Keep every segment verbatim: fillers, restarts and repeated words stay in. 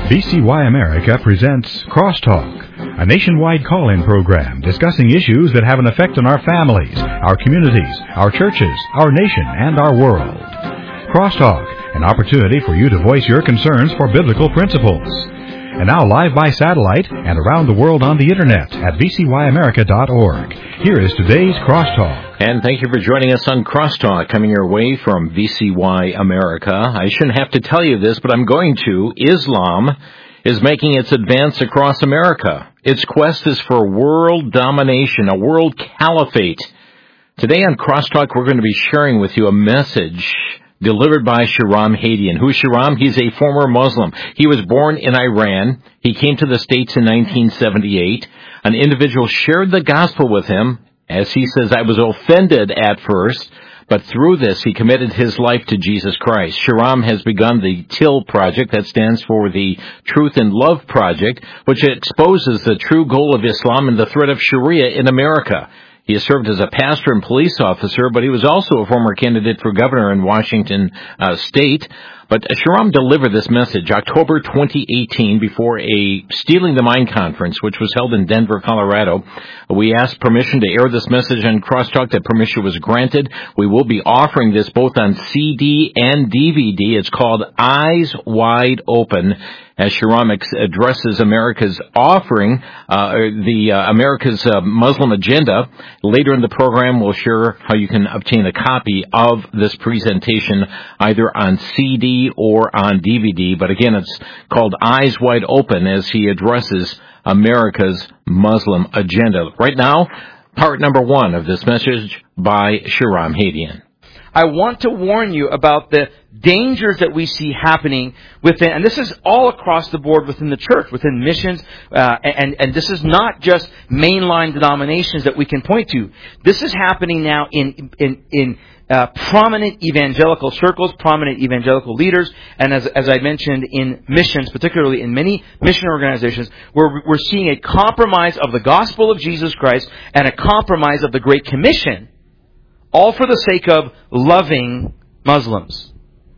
V C Y America presents Crosstalk, a nationwide call-in program discussing issues that have an effect on our families, our communities, our churches, our nation, and our world. Crosstalk, an opportunity for you to voice your concerns for biblical principles. And now live by satellite and around the world on the Internet at v c y america dot org. Here is today's Crosstalk. And thank you for joining us on Crosstalk, coming your way from V C Y America. I shouldn't have to tell you this, but I'm going to. Islam is making its advance across America. Its quest is for world domination, a world caliphate. Today on Crosstalk, we're going to be sharing with you a message delivered by Shahram Hadian. Who's Shahram? He's a former Muslim. He was born in Iran. He came to the States in nineteen seventy-eight. An individual shared the gospel with him. As he says, I was offended at first, but through this he committed his life to Jesus Christ. Shahram has begun the T I L project, that stands for the Truth and Love Project, which exposes the true goal of Islam and the threat of Sharia in America. He has served as a pastor and police officer, but he was also a former candidate for governor in Washington uh, State. But Shahram delivered this message October twenty eighteen before a Stealing the Mind conference, which was held in Denver, Colorado. We asked permission to air this message on Crosstalk. That permission was granted. We will be offering this both on C D and D V D. It's called Eyes Wide Open, as Shahram addresses America's offering, uh, the uh, America's uh, Muslim agenda. Later in the program, we'll share how you can obtain a copy of this presentation, either on C D or on D V D. But again, it's called Eyes Wide Open, as he addresses America's Muslim agenda. Right now, part number one of this message by Shahram Hadian. I want to warn you about the dangers that we see happening within, and this is all across the board within the church, within missions, uh, and, and this is not just mainline denominations that we can point to. This is happening now in, in, in uh, prominent evangelical circles, prominent evangelical leaders, and as, as I mentioned, in missions, particularly in many mission organizations, where we're seeing a compromise of the gospel of Jesus Christ and a compromise of the Great Commission, all for the sake of loving Muslims.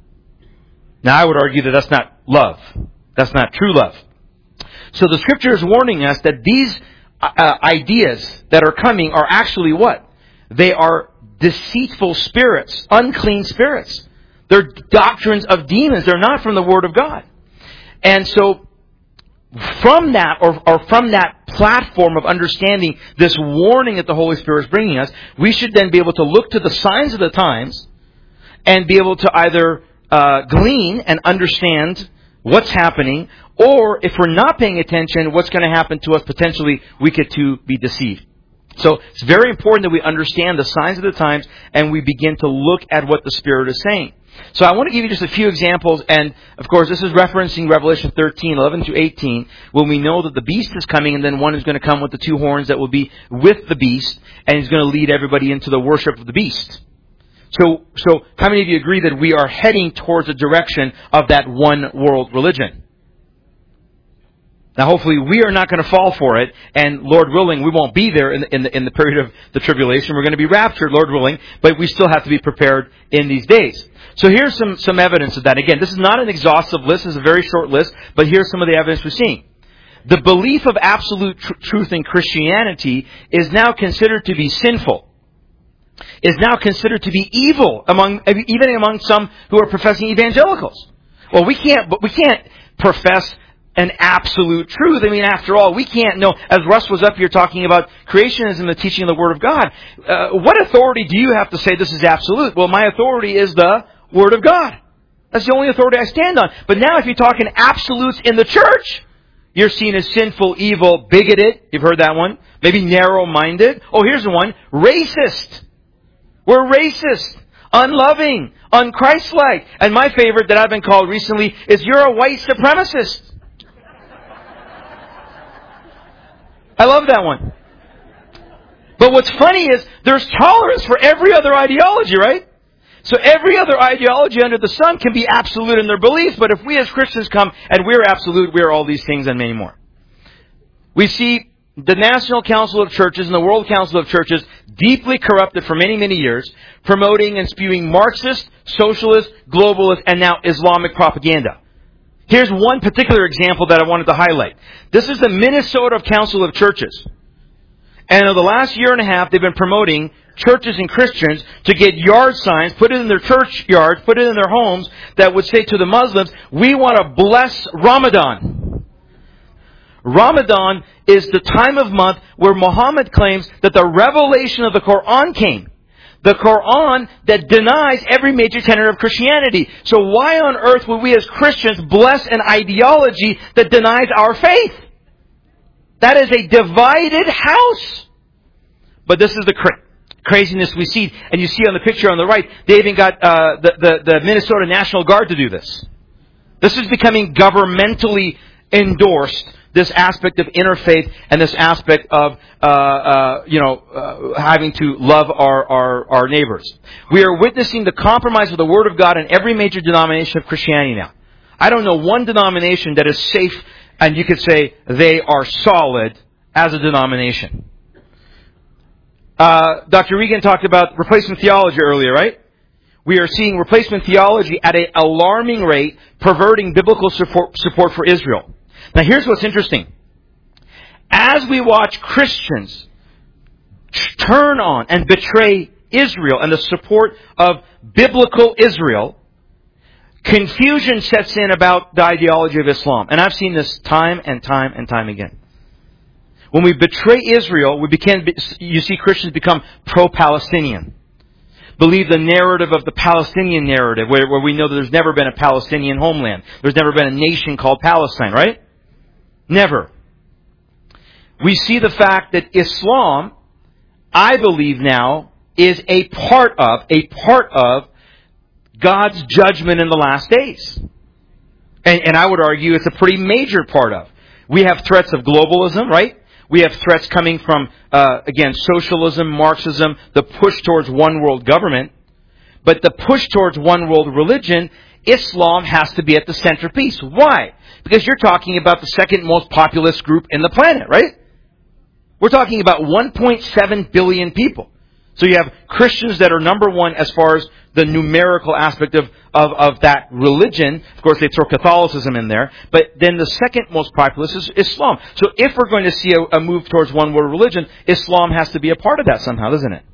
Now, I would argue that that's not love. That's not true love. So the Scripture is warning us that these uh, ideas that are coming are actually what? They are deceitful spirits, unclean spirits. They're doctrines of demons. They're not from the Word of God. And so, from that, or, or from that platform of understanding this warning that the Holy Spirit is bringing us, we should then be able to look to the signs of the times and be able to either uh, glean and understand what's happening, or if we're not paying attention, what's going to happen to us potentially, we could too be deceived. So it's very important that we understand the signs of the times and we begin to look at what the Spirit is saying. So I want to give you just a few examples, and of course this is referencing Revelation thirteen, eleven to eighteen, when we know that the beast is coming, and then one is going to come with the two horns that will be with the beast, and he's going to lead everybody into the worship of the beast. So, so how many of you agree that we are heading towards the direction of that one world religion? Now, hopefully, we are not going to fall for it, and Lord willing, we won't be there in the, in the, in the period of the tribulation. We're going to be raptured, Lord willing, but we still have to be prepared in these days. So here's some, some evidence of that. Again, this is not an exhaustive list. This is a very short list, but here's some of the evidence we're seeing. The belief of absolute tr- truth in Christianity is now considered to be sinful, is now considered to be evil among, even among some who are professing evangelicals. Well, we can't, but we can't profess an absolute truth. I mean, after all, we can't know. As Russ was up here talking about creationism, the teaching of the Word of God, uh, what authority do you have to say this is absolute? Well, my authority is the Word of God. That's the only authority I stand on. But now if you're talking absolutes in the church, you're seen as sinful, evil, bigoted. You've heard that one. Maybe narrow-minded. Oh, here's the one. Racist. We're racist, unloving, unchristlike. And my favorite that I've been called recently is you're a white supremacist. I love that one. But what's funny is there's tolerance for every other ideology, right? So every other ideology under the sun can be absolute in their beliefs, but if we as Christians come and we're absolute, we're all these things and many more. We see the National Council of Churches and the World Council of Churches deeply corrupted for many, many years, promoting and spewing Marxist, socialist, globalist, and now Islamic propaganda. Here's one particular example that I wanted to highlight. This is the Minnesota Council of Churches. And in the last year and a half, they've been promoting churches and Christians to get yard signs, put it in their church yards, put it in their homes, that would say to the Muslims, we want to bless Ramadan. Ramadan is the time of month where Muhammad claims that the revelation of the Quran came. The Quran that denies every major tenet of Christianity. So why on earth would we as Christians bless an ideology that denies our faith? That is a divided house. But this is the cra- craziness we see. And you see on the picture on the right, they even got uh, the, the, the Minnesota National Guard to do this. This is becoming governmentally endorsed, this aspect of interfaith and this aspect of, uh, uh, you know, uh, having to love our, our, our neighbors. We are witnessing the compromise of the Word of God in every major denomination of Christianity now. I don't know one denomination that is safe and you could say they are solid as a denomination. Uh, Doctor Regan talked about replacement theology earlier, right? We are seeing replacement theology at an alarming rate, perverting biblical support, support for Israel. Now here's what's interesting. As we watch Christians turn on and betray Israel and the support of biblical Israel, confusion sets in about the ideology of Islam. And I've seen this time and time and time again. When we betray Israel, we begin, you see Christians become pro-Palestinian. Believe the narrative of the Palestinian narrative, where, where we know that there's never been a Palestinian homeland. There's never been a nation called Palestine, right? Never. We see the fact that Islam, I believe now, is a part of, a part of God's judgment in the last days. And, and I would argue it's a pretty major part of. We have threats of globalism, right? We have threats coming from, uh, again, socialism, Marxism, the push towards one world government. But the push towards one world religion, Islam has to be at the centerpiece. Why? Because you're talking about the second most populous group in the planet, right? We're talking about one point seven billion people. So you have Christians that are number one as far as the numerical aspect of, of, of that religion. Of course, they throw Catholicism in there. But then the second most populous is Islam. So if we're going to see a, a move towards one world religion, Islam has to be a part of that somehow, doesn't it?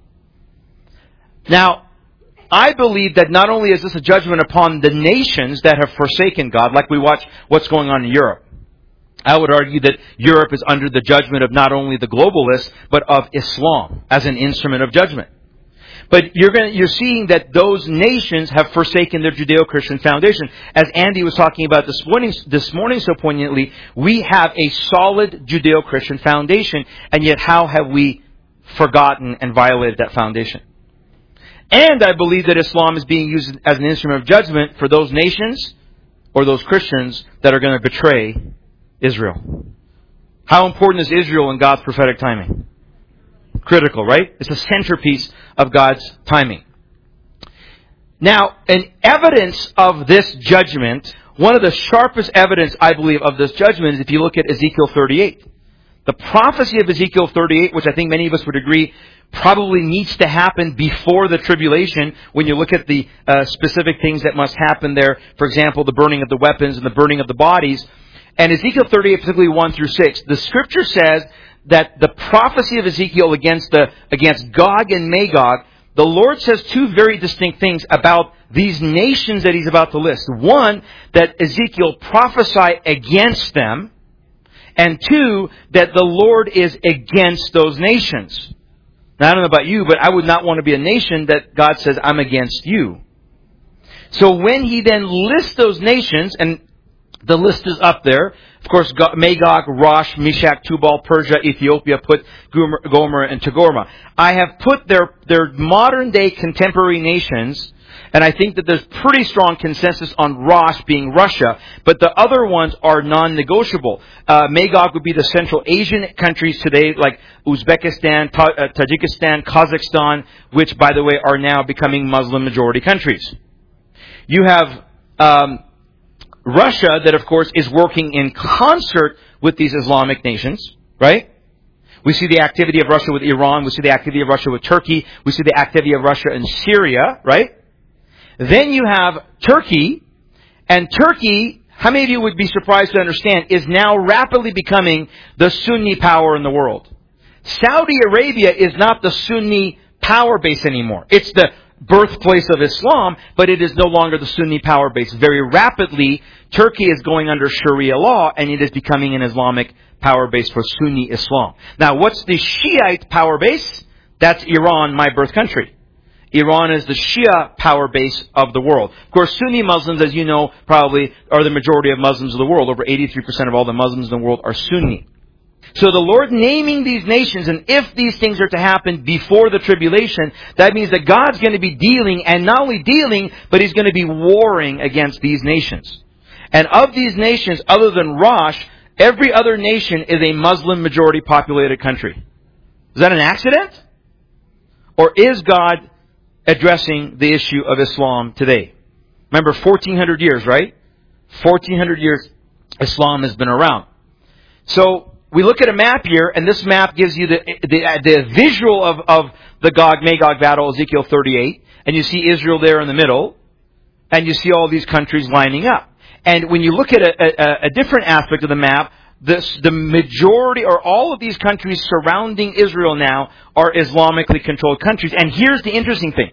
Now, I believe that not only is this a judgment upon the nations that have forsaken God, like we watch what's going on in Europe. I would argue that Europe is under the judgment of not only the globalists, but of Islam as an instrument of judgment. But you're going to, you're seeing that those nations have forsaken their Judeo-Christian foundation. As Andy was talking about this morning, this morning so poignantly, we have a solid Judeo-Christian foundation, and yet how have we forgotten and violated that foundation? And I believe that Islam is being used as an instrument of judgment for those nations or those Christians that are going to betray Israel. How important is Israel in God's prophetic timing? Critical, right? It's the centerpiece of God's timing. Now, an evidence of this judgment, one of the sharpest evidence, I believe, of this judgment is if you look at Ezekiel thirty-eight. The prophecy of Ezekiel thirty-eight, which I think many of us would agree probably needs to happen before the tribulation, when you look at the uh, specific things that must happen there. For example, the burning of the weapons and the burning of the bodies. And Ezekiel thirty-eight, particularly one through six, the scripture says that the prophecy of Ezekiel against the against Gog and Magog, the Lord says two very distinct things about these nations that He's about to list. One, that Ezekiel prophesy against them. And two, that the Lord is against those nations. Now, I don't know about you, but I would not want to be a nation that God says, I'm against you. So when He then lists those nations, and the list is up there. Of course, Magog, Rosh, Meshach, Tubal, Persia, Ethiopia, Put, Gomer, and Togarmah. I have put their, their modern day contemporary nations, and I think that there's pretty strong consensus on Rosh being Russia, but the other ones are non-negotiable. Uh, Magog would be the Central Asian countries today, like Uzbekistan, Ta- uh, Tajikistan, Kazakhstan, which, by the way, are now becoming Muslim majority countries. You have um, Russia, that of course is working in concert with these Islamic nations, right? We see the activity of Russia with Iran. We see the activity of Russia with Turkey. We see the activity of Russia in Syria, right? Then you have Turkey, and Turkey how many of you would be surprised to understand, is now rapidly becoming the Sunni power in the world? Saudi Arabia is not the Sunni power base anymore. It's the birthplace of Islam, but it is no longer the Sunni power base. Very rapidly, Turkey is going under Sharia law, and it is becoming an Islamic power base for Sunni Islam. Now, what's the Shiite power base? That's Iran, my birth country. Iran is the Shia power base of the world. Of course, Sunni Muslims, as you know, probably are the majority of Muslims of the world. Over eighty-three percent of all the Muslims in the world are Sunni. So the Lord naming these nations, and if these things are to happen before the tribulation, that means that God's going to be dealing, and not only dealing, but He's going to be warring against these nations. And of these nations, other than Rosh, every other nation is a Muslim majority populated country. Is that an accident? Or is God addressing the issue of Islam today? Remember, fourteen hundred years, right? fourteen hundred years Islam has been around. So we look at a map here, and this map gives you the the, the visual of, of the Gog-Magog battle, Ezekiel thirty-eight, and you see Israel there in the middle, and you see all these countries lining up. And when you look at a, a, a different aspect of the map, this, the majority, or all of these countries surrounding Israel now are Islamically controlled countries. And here's the interesting thing.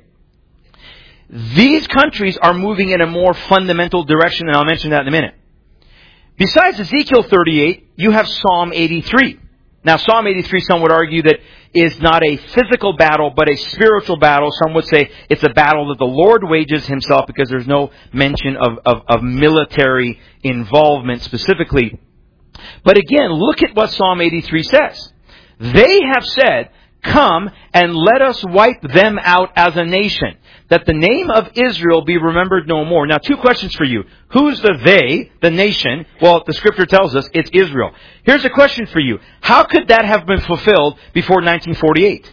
These countries are moving in a more fundamental direction, and I'll mention that in a minute. Besides Ezekiel thirty-eight, you have Psalm eighty-three. Now, Psalm eighty-three, some would argue that is not a physical battle, but a spiritual battle. Some would say it's a battle that the Lord wages Himself, because there's no mention of, of, of military involvement specifically. But again, look at what Psalm eighty-three says. They have said, "Come and let us wipe them out as a nation, that the name of Israel be remembered no more." Now, two questions for you. Who's the they, the nation? Well, the Scripture tells us it's Israel. Here's a question for you. How could that have been fulfilled before nineteen forty-eight?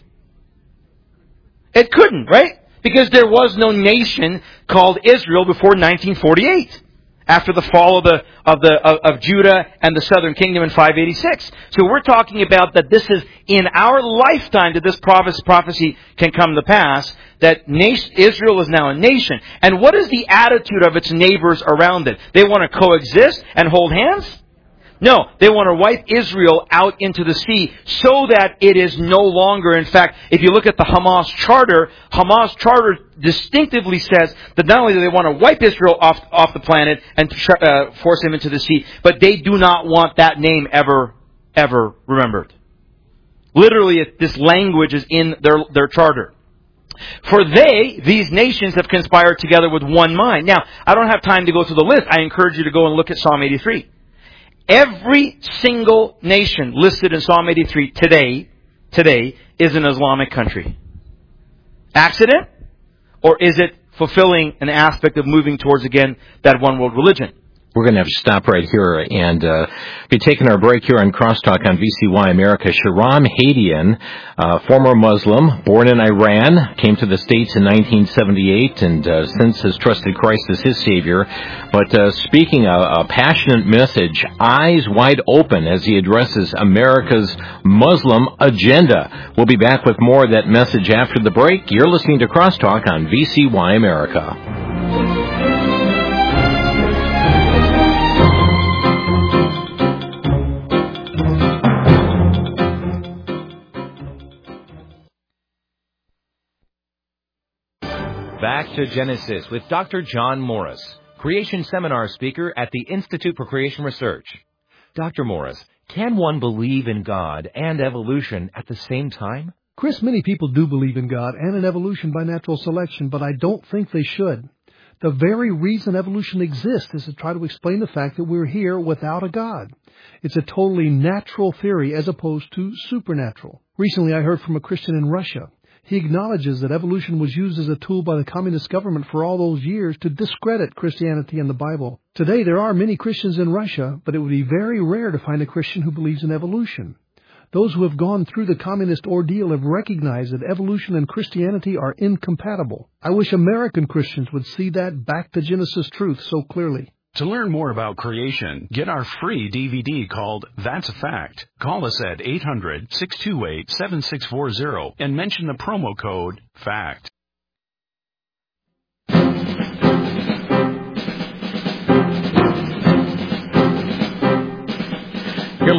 It couldn't, right? Because there was no nation called Israel before nineteen forty-eight. After the fall of the of the of, of Judah and the southern kingdom in five eighty-six. So we're talking about that this is in our lifetime that this prophecy can come to pass, that nation, Israel is now a nation. And what is the attitude of its neighbors around it? They want to coexist and hold hands? No, they want to wipe Israel out into the sea so that it is no longer. In fact, if you look at the Hamas charter, Hamas charter distinctively says that not only do they want to wipe Israel off off the planet and uh, force him into the sea, but they do not want that name ever, ever remembered. Literally, this language is in their, their charter. For they, these nations, have conspired together with one mind. Now, I don't have time to go through the list. I encourage you to go and look at Psalm eighty-three. Every single nation listed in Psalm eighty-three today, today is an Islamic country. Accident? Or is it fulfilling an aspect of moving towards, again, that one world religion? We're going to have to stop right here and uh, be taking our break here on Crosstalk on V C Y America. Shahram Hadian, uh, former Muslim, born in Iran, came to the States in nineteen seventy-eight and uh, since has trusted Christ as his Savior. But uh, speaking a, a passionate message, eyes wide open as he addresses America's Muslim agenda. We'll be back with more of that message after the break. You're listening to Crosstalk on V C Y America. Back to Genesis with Doctor John Morris, Creation Seminar speaker at the Institute for Creation Research. Doctor Morris, can one believe in God and evolution at the same time? Chris, many people do believe in God and in evolution by natural selection, but I don't think they should. The very reason evolution exists is to try to explain the fact that we're here without a God. It's a totally natural theory as opposed to supernatural. Recently, I heard from a Christian in Russia. He acknowledges that evolution was used as a tool by the communist government for all those years to discredit Christianity and the Bible. Today, there are many Christians in Russia, but it would be very rare to find a Christian who believes in evolution. Those who have gone through the communist ordeal have recognized that evolution and Christianity are incompatible. I wish American Christians would see that back to Genesis truth so clearly. To learn more about creation, get our free D V D called That's a Fact. Call us at eight hundred, six two eight, seven six four zero and mention the promo code FACT.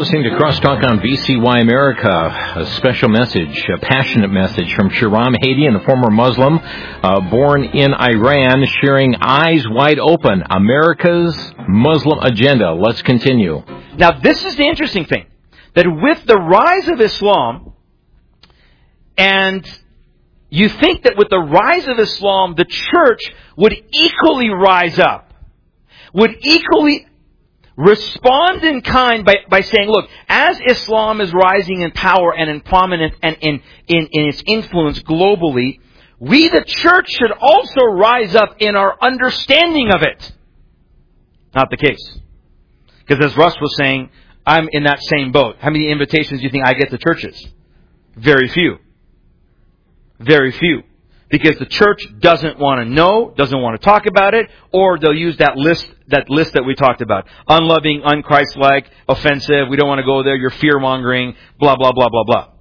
listening to Crosstalk on V C Y America. A special message, a passionate message from Shahram Hadian, a former Muslim, uh, born in Iran, sharing eyes wide open, America's Muslim agenda. Let's continue. Now, this is the interesting thing, that with the rise of Islam, and you think that with the rise of Islam, the church would equally rise up, would equally respond in kind by, by saying, look, as Islam is rising in power and in prominence and in, in, in its influence globally, we, the church, should also rise up in our understanding of it. Not the case. Because as Russ was saying, I'm in that same boat. How many invitations do you think I get to churches? Very few. Very few. Because the church doesn't want to know, doesn't want to talk about it, or they'll use that list, that list that we talked about. Unloving, unchristlike, offensive, we don't want to go there, you're fear-mongering, blah, blah, blah, blah, blah.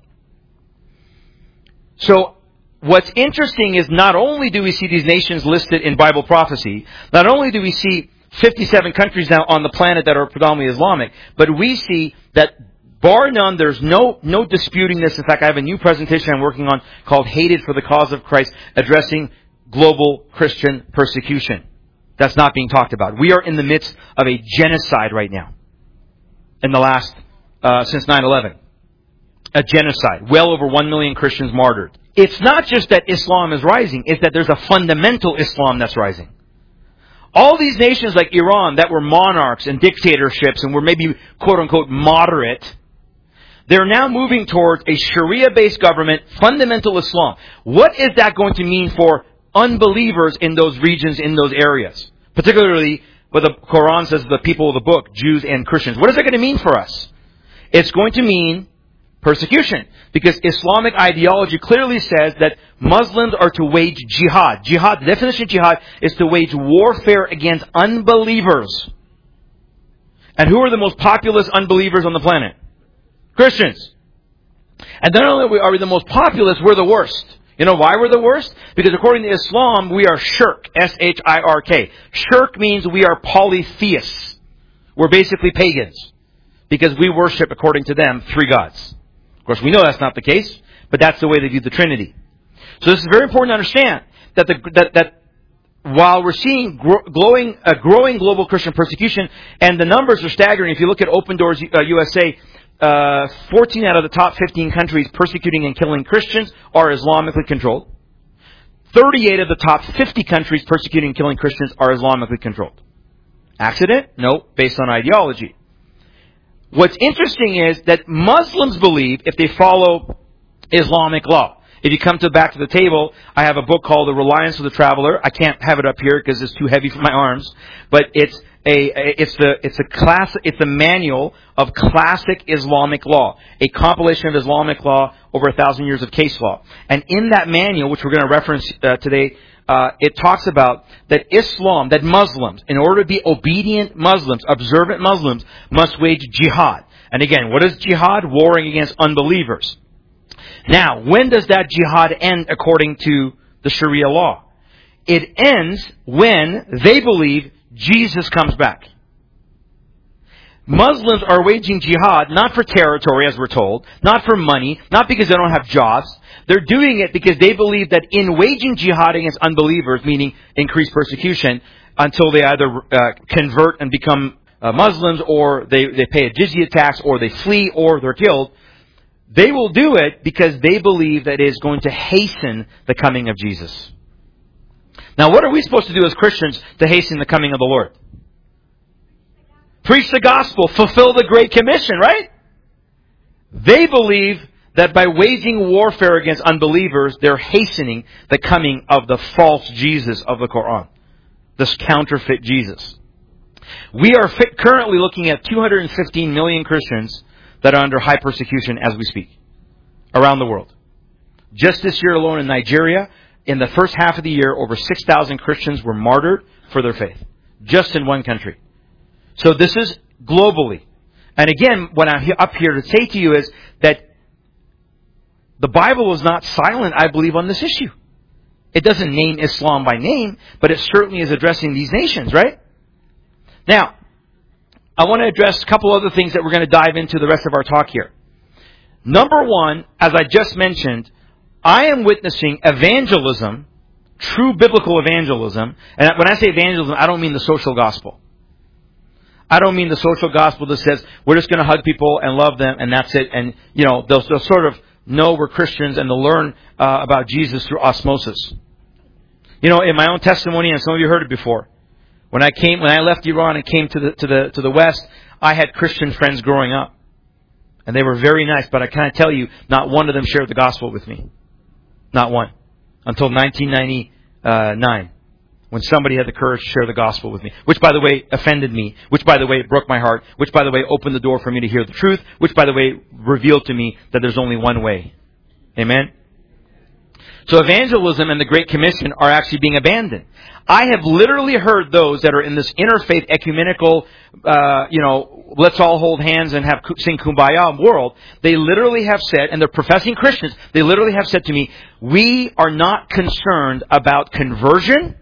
So, what's interesting is not only do we see these nations listed in Bible prophecy, not only do we see fifty-seven countries now on the planet that are predominantly Islamic, but we see that bar none, there's no no disputing this. In fact, I have a new presentation I'm working on called Hated for the Cause of Christ, addressing global Christian persecution. That's not being talked about. We are in the midst of a genocide right now. In the last, uh, since nine eleven. A genocide. Well over one million Christians martyred. It's not just that Islam is rising, it's that there's a fundamental Islam that's rising. All these nations like Iran that were monarchs and dictatorships and were maybe quote-unquote moderate, they're now moving towards a Sharia-based government, fundamental Islam. What is that going to mean for unbelievers in those regions, in those areas? Particularly what the Quran says, the people of the book, Jews and Christians. What is that going to mean for us? It's going to mean persecution. Because Islamic ideology clearly says that Muslims are to wage jihad. Jihad, the definition of jihad is to wage warfare against unbelievers. And who are the most populous unbelievers on the planet? Christians. And not only are we the most populous, we're the worst. You know why we're the worst? Because according to Islam, we are shirk. S H I R K. Shirk means we are polytheists. We're basically pagans. Because we worship, according to them, three gods. Of course, we know that's not the case, but that's the way they view the Trinity. So this is very important to understand that the, that, that while we're seeing gro- glowing, uh, growing global Christian persecution, and the numbers are staggering. If you look at Open Doors uh, U S A, uh, fourteen out of the top fifteen countries persecuting and killing Christians are Islamically controlled. thirty-eight of the top fifty countries persecuting and killing Christians are Islamically controlled. Accident? No, based on ideology. What's interesting is that Muslims believe, if they follow Islamic law, if you come to back to the table, I have a book called The Reliance of the Traveler. I can't have it up here because it's too heavy for my arms, but it's a it's the it's a class it's a manual of classic Islamic law, a compilation of Islamic law over a thousand years of case law. And in that manual, which we're going to reference uh, today, uh, it talks about that Islam, that Muslims, in order to be obedient Muslims, observant Muslims, must wage jihad. And again, what is jihad? Warring against unbelievers. Now, when does that jihad end according to the Sharia law? It ends when they believe Jesus comes back. Muslims are waging jihad not for territory, as we're told, not for money, not because they don't have jobs. They're doing it because they believe that in waging jihad against unbelievers, meaning increased persecution, until they either uh, convert and become uh, Muslims, or they, they pay a jizya tax, or they flee, or they're killed, they will do it because they believe that it is going to hasten the coming of Jesus. Now, what are we supposed to do as Christians to hasten the coming of the Lord? Preach the gospel, fulfill the Great Commission, right? They believe that by waging warfare against unbelievers, they're hastening the coming of the false Jesus of the Quran. This counterfeit Jesus. We are fit, currently looking at two hundred fifteen million Christians that are under high persecution as we speak, around the world. Just this year alone in Nigeria, in the first half of the year, over six thousand Christians were martyred for their faith. Just in one country. So this is globally. And again, what I'm up here to say to you is that the Bible is not silent, I believe, on this issue. It doesn't name Islam by name, but it certainly is addressing these nations, right? Now, I want to address a couple other things that we're going to dive into the rest of our talk here. Number one, as I just mentioned, I am witnessing evangelism, true biblical evangelism. And when I say evangelism, I don't mean the social gospel. I don't mean the social gospel that says we're just going to hug people and love them and that's it. And, you know, they'll, they'll sort of know we're Christians and they'll learn uh, about Jesus through osmosis. You know, in my own testimony, and some of you heard it before, when I came, when I left Iran and came to the to the to the West, I had Christian friends growing up, and they were very nice. But I can't tell you, not one of them shared the gospel with me, not one, until nineteen ninety-nine, when somebody had the courage to share the gospel with me. Which, by the way, offended me. Which, by the way, broke my heart. Which, by the way, opened the door for me to hear the truth. Which, by the way, revealed to me that there's only one way. Amen. So evangelism and the Great Commission are actually being abandoned. I have literally heard those that are in this interfaith ecumenical, uh, you know, let's all hold hands and have sing Kumbaya world. They literally have said, and they're professing Christians, they literally have said to me, we are not concerned about conversion,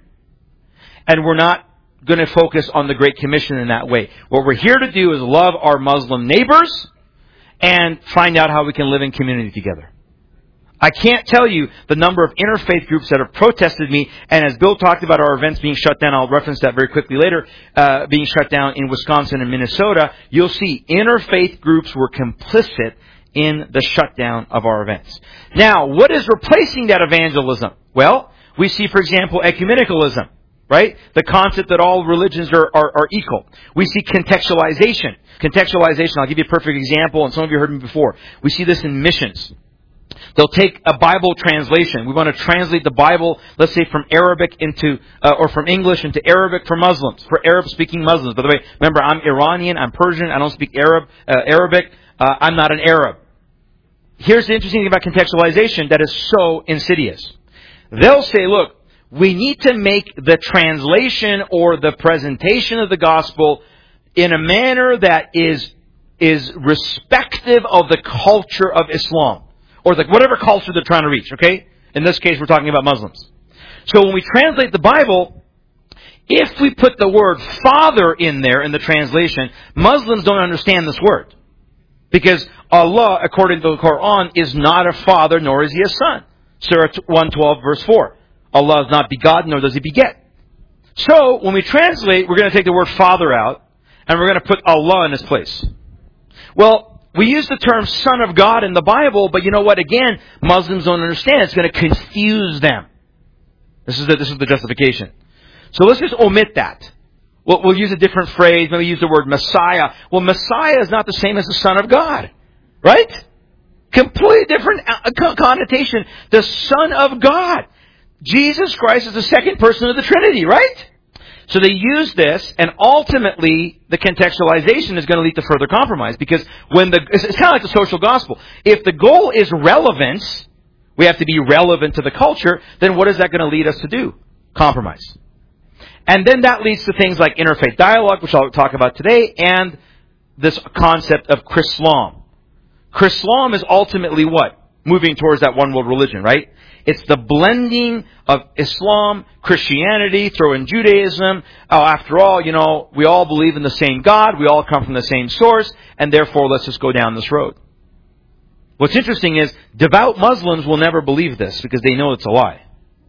and we're not going to focus on the Great Commission in that way. What we're here to do is love our Muslim neighbors and find out how we can live in community together. I can't tell you the number of interfaith groups that have protested me, and as Bill talked about our events being shut down, I'll reference that very quickly later, uh, being shut down in Wisconsin and Minnesota, you'll see interfaith groups were complicit in the shutdown of our events. Now, what is replacing that evangelism? Well, we see, for example, ecumenicalism, right? The concept that all religions are, are, are equal. We see contextualization. Contextualization, I'll give you a perfect example, and some of you heard me before. We see this in missions. They'll take a Bible translation. We want to translate the Bible, let's say from Arabic into, uh, or from English into Arabic for Muslims, for Arab-speaking Muslims. By the way, remember, I'm Iranian, I'm Persian, I don't speak Arab, uh, Arabic, uh, I'm not an Arab. Here's the interesting thing about contextualization that is so insidious. They'll say, look, we need to make the translation or the presentation of the gospel in a manner that is, is respective of the culture of Islam. Or the, whatever culture they're trying to reach, okay? In this case, we're talking about Muslims. So when we translate the Bible, if we put the word Father in there in the translation, Muslims don't understand this word. Because Allah, according to the Quran, is not a father, nor is He a son. Surah one twelve, verse four. Allah is not begotten, nor does He beget. So, when we translate, we're going to take the word Father out, and we're going to put Allah in His place. Well, we use the term Son of God in the Bible, but you know what? Again, Muslims don't understand. It's going to confuse them. This is the, this is the justification. So let's just omit that. We'll, we'll use a different phrase. Maybe use the word Messiah. Well, Messiah is not the same as the Son of God. Right? Completely different connotation. The Son of God. Jesus Christ is the second person of the Trinity, right? So they use this, and ultimately the contextualization is going to lead to further compromise. Because when the it's kind of like the social gospel. If the goal is relevance, we have to be relevant to the culture, then what is that going to lead us to do? Compromise. And then that leads to things like interfaith dialogue, which I'll talk about today, and this concept of Chrislam. Chrislam is ultimately what? Moving towards that one world religion, right? It's the blending of Islam, Christianity, throw in Judaism. Oh, after all, you know, we all believe in the same God. We all come from the same source. And therefore, let's just go down this road. What's interesting is devout Muslims will never believe this because they know it's a lie.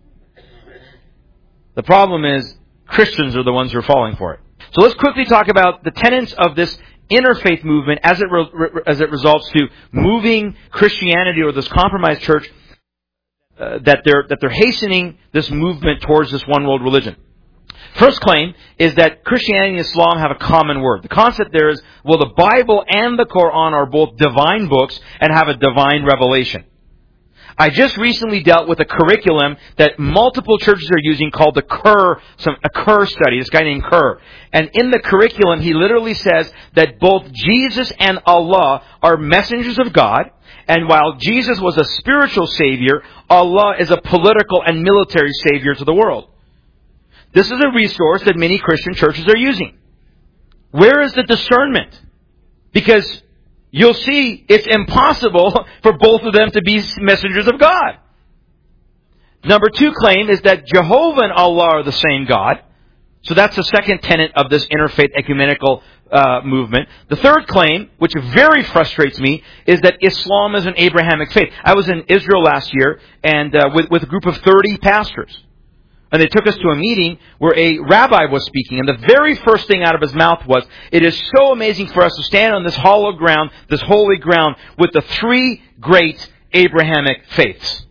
The problem is Christians are the ones who are falling for it. So let's quickly talk about the tenets of this interfaith movement as it re- as it results to moving Christianity or this compromised church uh, that they're that they're hastening this movement towards this one world religion. First claim is that Christianity and Islam have a common word. The concept there is, well, the Bible and the Quran are both divine books and have a divine revelation. I just recently dealt with a curriculum that multiple churches are using called the Kerr, some, a Kerr study, this guy named Kerr. And in the curriculum, he literally says that both Jesus and Allah are messengers of God. And while Jesus was a spiritual savior, Allah is a political and military savior to the world. This is a resource that many Christian churches are using. Where is the discernment? Because you'll see it's impossible for both of them to be messengers of God. Number two claim is that Jehovah and Allah are the same God. So that's the second tenet of this interfaith ecumenical uh, movement. The third claim, which very frustrates me, is that Islam is an Abrahamic faith. I was in Israel last year and uh, with, with a group of thirty pastors. And they took us to a meeting where a rabbi was speaking, and the very first thing out of his mouth was, "It is so amazing for us to stand on this hollow ground, this holy ground, with the three great Abrahamic faiths."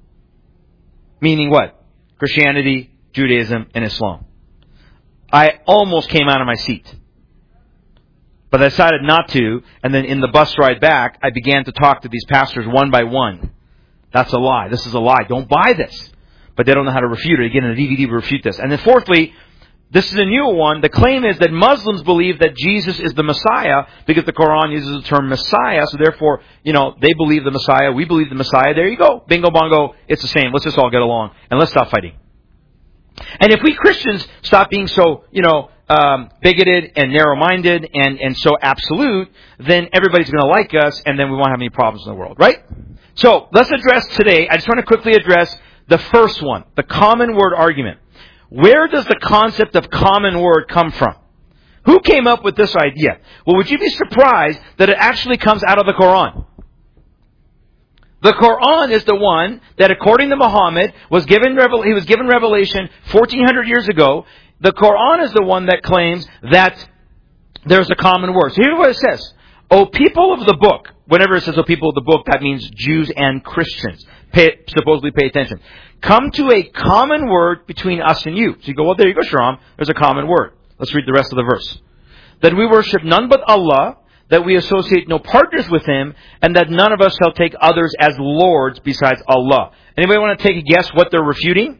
Meaning what? Christianity, Judaism, and Islam. I almost came out of my seat. But I decided not to, and then in the bus ride back, I began to talk to these pastors one by one. That's a lie. This is a lie. Don't buy this. But they don't know how to refute it. Again, in a D V D will refute this. And then fourthly, this is a new one. The claim is that Muslims believe that Jesus is the Messiah because the Quran uses the term Messiah. So therefore, you know, they believe the Messiah. We believe the Messiah. There you go. Bingo bongo. It's the same. Let's just all get along. And let's stop fighting. And if we Christians stop being so, you know, um, bigoted and narrow-minded and, and so absolute, then everybody's going to like us and then we won't have any problems in the world. Right? So let's address today. I just want to quickly address the first one, the common word argument. Where does the concept of common word come from? Who came up with this idea? Well, would you be surprised that it actually comes out of the Quran? The Quran is the one that, according to Muhammad, was given revel- he was given revelation fourteen hundred years ago. The Quran is the one that claims that there's a common word. So here's what it says. O people of the book. Whenever it says, O people of the book, that means Jews and Christians. Pay, supposedly pay attention. Come to a common word between us and you. So you go, well, there you go, Shahram. There's a common word. Let's read the rest of the verse. That we worship none but Allah, that we associate no partners with Him, and that none of us shall take others as lords besides Allah. Anybody want to take a guess what they're refuting?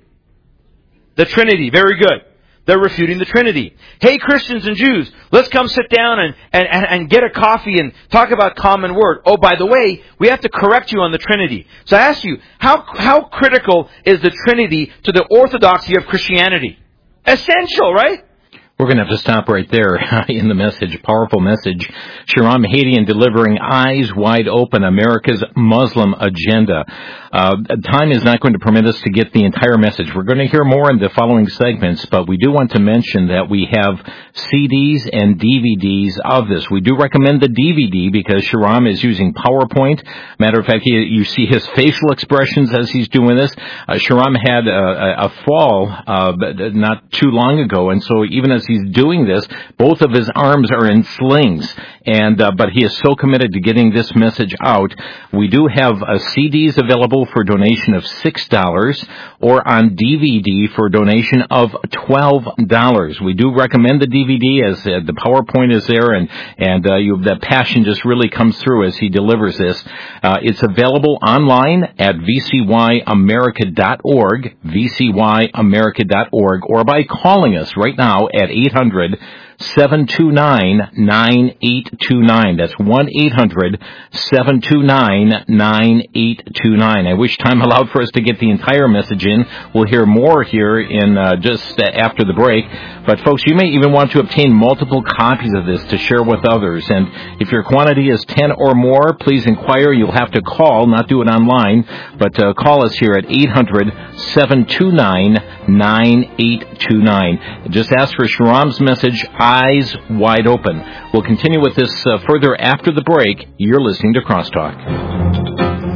The Trinity. Very good. They're refuting the Trinity. Hey, Christians and Jews, let's come sit down and, and, and get a coffee and talk about common word. Oh, by the way, we have to correct you on the Trinity. So I ask you, how, how critical is the Trinity to the orthodoxy of Christianity? Essential, right? We're going to have to stop right there in the message. Powerful message. Shahram Hadian delivering Eyes Wide Open, America's Muslim Agenda. Uh, time is not going to permit us to get the entire message. We're going to hear more in the following segments, but we do want to mention that we have C Ds and D V Ds of this. We do recommend the D V D because Shahram is using PowerPoint. Matter of fact, he, you see his facial expressions as he's doing this. Uh, Shahram had a, a fall uh, not too long ago, and so even as he's doing this, both of his arms are in slings, and uh, but he is so committed to getting this message out. We do have uh, C Ds available for a donation of six dollars, or on D V D for a donation of twelve dollars. We do recommend the D V D as uh, the PowerPoint is there, and and uh, you, that passion just really comes through as he delivers this. Uh, it's available online at v c y america dot org, v c y america dot org, or by calling us right now at eight hundred, seven two nine, nine eight two nine. That's one eight hundred, seven two nine, nine eight two nine. I wish time allowed for us to get the entire message in. We'll hear more here in uh, just after the break. But folks, you may even want to obtain multiple copies of this to share with others. And if your quantity is ten or more, please inquire. You'll have to call, not do it online, but uh, call us here at eight hundred, seven two nine, nine eight two nine. Just ask for Shahram's message, Eyes Wide Open. We'll continue with this uh, further after the break. You're listening to Crosstalk.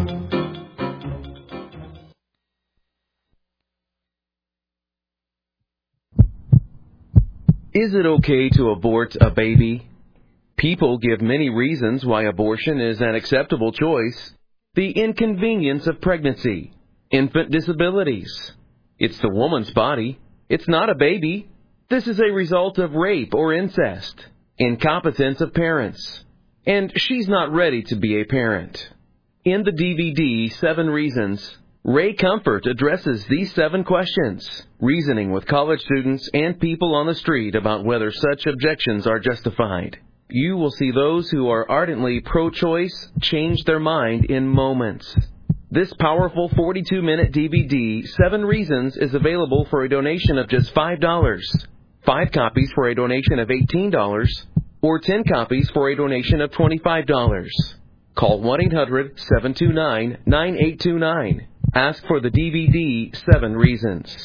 Is it okay to abort a baby? People give many reasons why abortion is an acceptable choice. The inconvenience of pregnancy, infant disabilities. It's the woman's body. It's not a baby. This is a result of rape or incest, incompetence of parents, and she's not ready to be a parent. In the D V D, Seven Reasons, Ray Comfort addresses these seven questions, reasoning with college students and people on the street about whether such objections are justified. You will see those who are ardently pro-choice change their mind in moments. This powerful forty-two minute D V D, Seven Reasons, is available for a donation of just five dollars. Five copies for a donation of eighteen dollars, or ten copies for a donation of twenty-five dollars. Call one eight hundred, seven two nine, nine eight two nine. Ask for the D V D, Seven Reasons.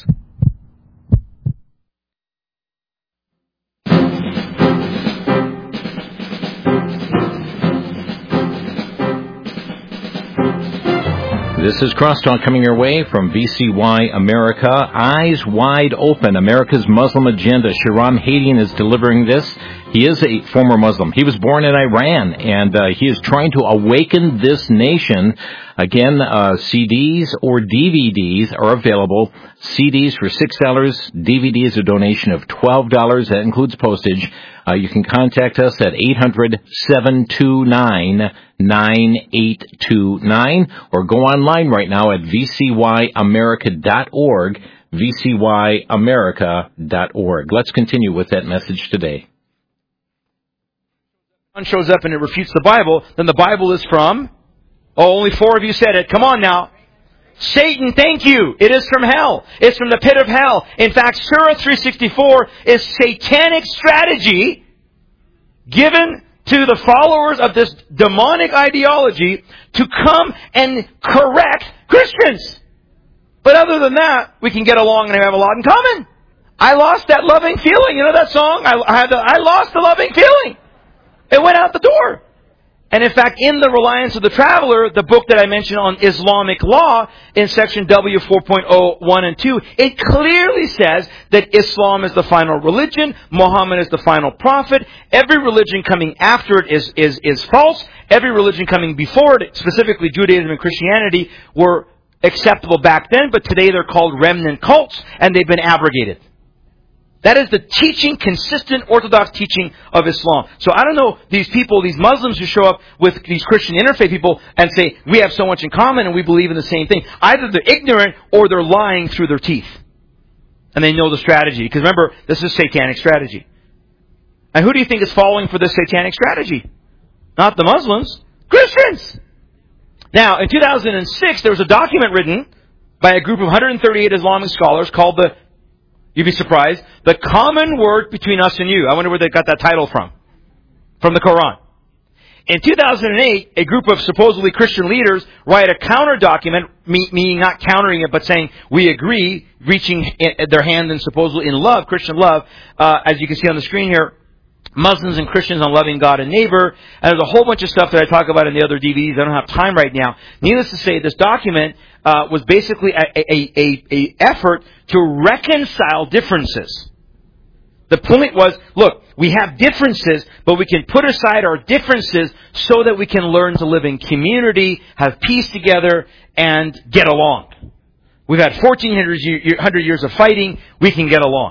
This is Crosstalk coming your way from V C Y America. Eyes wide open. America's Muslim agenda. Shahram Hadian is delivering this. He is a former Muslim. He was born in Iran, and uh, he is trying to awaken this nation. Again, uh, C Ds or D V Ds are available. C Ds for six dollars. D V D is a donation of twelve dollars. That includes postage. Uh, you can contact us at eight hundred, seven two nine, nine eight two nine or go online right now at v c y america dot org, v c y america dot org. Let's continue with that message today. One shows up and it refutes the Bible, then the Bible is from, oh, only four of you said it. Come on now. Satan, thank you. It is from hell. It's from the pit of hell. In fact, Surah three sixty-four is satanic strategy given to the followers of this demonic ideology to come and correct Christians. But other than that, we can get along and have a lot in common. I lost that loving feeling. You know that song? I, I, had the, I lost the loving feeling. It went out the door. And in fact, in The Reliance of the Traveler, the book that I mentioned on Islamic law, in section W four point oh one and two, it clearly says that Islam is the final religion, Muhammad is the final prophet, every religion coming after it is, is, is false, every religion coming before it, specifically Judaism and Christianity, were acceptable back then, but today they're called remnant cults, and they've been abrogated. That is the teaching, consistent Orthodox teaching of Islam. So I don't know, these people, these Muslims who show up with these Christian interfaith people and say, we have so much in common and we believe in the same thing. Either they're ignorant or they're lying through their teeth. And they know the strategy. Because remember, this is satanic strategy. And who do you think is falling for this satanic strategy? Not the Muslims. Christians! Now, in two thousand six, there was a document written by a group of one hundred thirty-eight Islamic scholars called the, you'd be surprised, The Common Word Between Us and You. I wonder where they got that title from. From the Quran. In two thousand eight, a group of supposedly Christian leaders write a counter document, meaning not countering it, but saying, we agree, reaching their hand in supposedly in love, Christian love, uh, as you can see on the screen here, Muslims and Christians on loving God and neighbor. And there's a whole bunch of stuff that I talk about in the other D V Ds. I don't have time right now. Needless to say, this document uh, was basically a, a, a, a effort to reconcile differences. The point was, look, we have differences, but we can put aside our differences so that we can learn to live in community, have peace together, and get along. We've had fourteen hundred years of fighting. We can get along.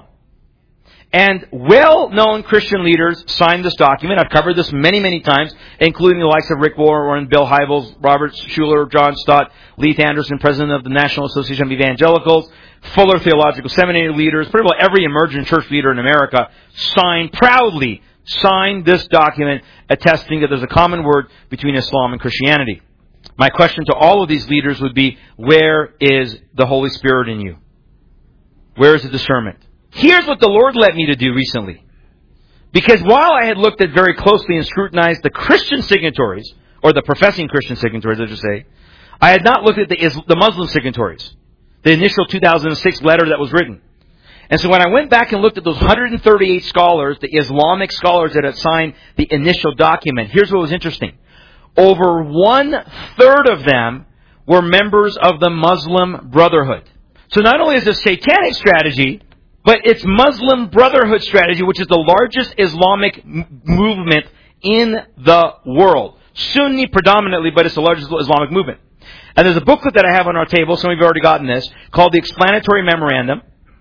And well-known Christian leaders signed this document. I've covered this many, many times, including the likes of Rick Warren, Bill Hybels, Robert Schuller, John Stott, Leith Anderson, president of the National Association of Evangelicals, Fuller Theological Seminary leaders, pretty well every emergent church leader in America signed, proudly signed this document attesting that there's a common word between Islam and Christianity. My question to all of these leaders would be, where is the Holy Spirit in you? Where is the discernment? Here's what the Lord led me to do recently. Because while I had looked at very closely and scrutinized the Christian signatories, or the professing Christian signatories, I should say, I had not looked at the, the Muslim signatories. The initial two thousand six letter that was written. And so when I went back and looked at those one hundred thirty-eight scholars, the Islamic scholars that had signed the initial document, here's what was interesting. Over one-third of them were members of the Muslim Brotherhood. So not only is this satanic strategy, but it's Muslim Brotherhood strategy, which is the largest Islamic m- movement in the world. Sunni predominantly, but it's the largest Islamic movement. And there's a booklet that I have on our table, some of you have already gotten this, called the Explanatory Memorandum.